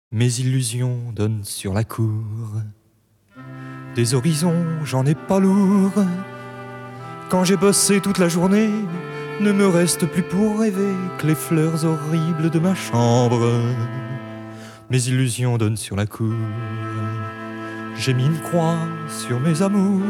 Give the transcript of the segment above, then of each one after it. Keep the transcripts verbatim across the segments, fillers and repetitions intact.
Mes illusions donnent sur la cour. Des horizons, j'en ai pas lourd. Quand j'ai bossé toute la journée, ne me reste plus pour rêver que les fleurs horribles de ma chambre. Mes illusions donnent sur la cour. J'ai mis une croix sur mes amours.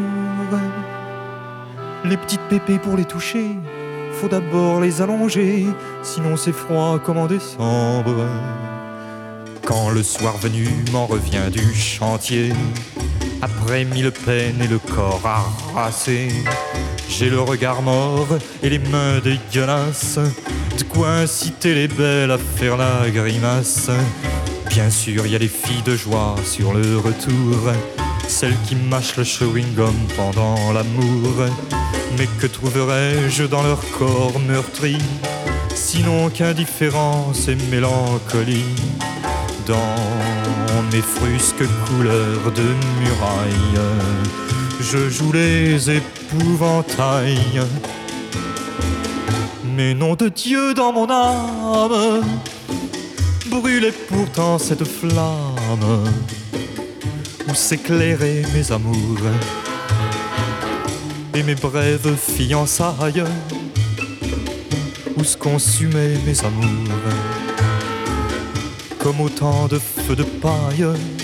Les petites pépées pour les toucher, faut d'abord les allonger, sinon c'est froid comme en décembre. Quand le soir venu m'en revient du chantier, après mille peines et le corps harassé, j'ai le regard mort et les mains dégueulasses, de quoi inciter les belles à faire la grimace. Bien sûr, il y a les filles de joie sur le retour, celles qui mâchent le chewing-gum pendant l'amour. Mais que trouverais-je dans leur corps meurtri, sinon qu'indifférence et mélancolie? Dans mes frusques couleurs de muraille, je joue les épouvantails. Mais nom de Dieu, dans mon âme brûlait pourtant cette flamme où s'éclairaient mes amours et mes brèves fiançailles, où se consumaient mes amours comme autant de feux de paille.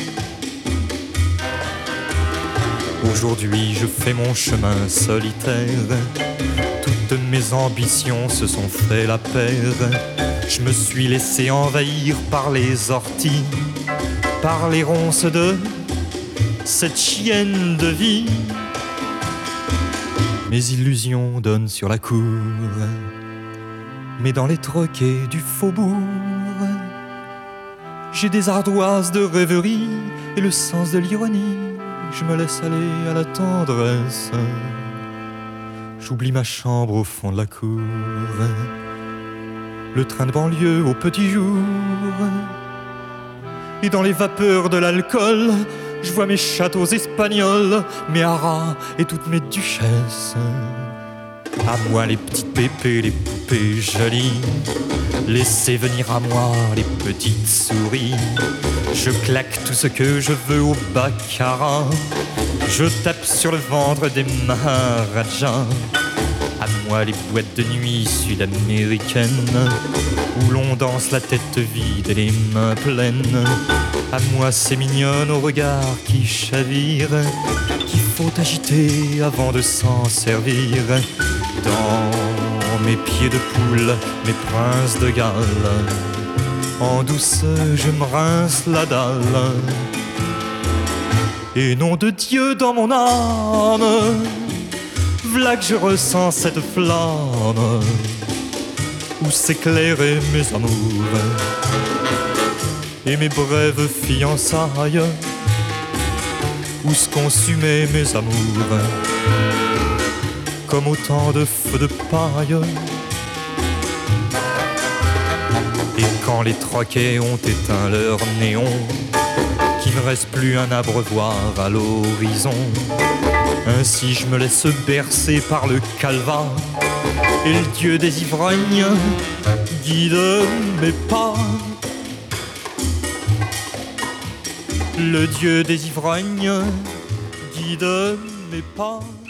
Aujourd'hui je fais mon chemin solitaire, toutes mes ambitions se sont fait la paire. Je me suis laissé envahir par les orties, par les ronces de cette chienne de vie. Mes illusions donnent sur la cour, mais dans les troquets du faubourg, j'ai des ardoises de rêverie et le sens de l'ironie. Je me laisse aller à la tendresse. J'oublie ma chambre au fond de la cour, le train de banlieue au petit jour. Et dans les vapeurs de l'alcool, je vois mes châteaux espagnols, mes haras et toutes mes duchesses. À moi les petites pépées, les poupées jolies, laissez venir à moi les petites souris. Je claque tout ce que je veux au baccarat, je tape sur le ventre des maharajas. À moi les boîtes de nuit sud-américaines, où l'on danse la tête vide et les mains pleines. À moi ces mignonnes au regard qui chavire, qu'il faut agiter avant de s'en servir. Dans mes pieds de poule, mes princes de Galles, en douce je me rince la dalle. Et nom de Dieu, dans mon âme, v'là que je ressens cette flamme où s'éclairaient mes amours et mes brèves fiançailles, où se consumaient mes amours comme autant de feux de paille. Et quand les troquets ont éteint leur néon, qu'il ne reste plus un abreuvoir à l'horizon, ainsi je me laisse bercer par le calva, et le Dieu des ivrognes guide mes pas. Le Dieu des ivrognes guide mes pas.